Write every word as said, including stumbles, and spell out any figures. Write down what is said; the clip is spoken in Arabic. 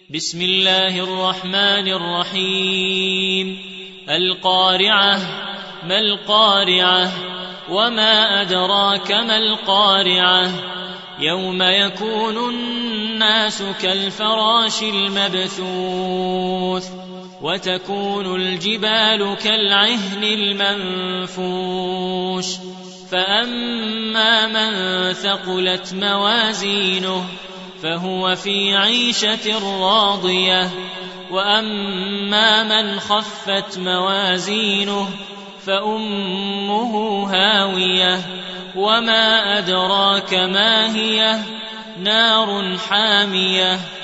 بسم الله الرحمن الرحيم. القارعة. ما القارعة؟ وما أدراك ما القارعة؟ يوم يكون الناس كالفراش المبثوث وتكون الجبال كالعهن المنفوش فأما من ثقلت موازينه فهو في عيشة راضية وأما من خفت موازينه فأمه هاوية وما أدراك ما هي نار حامية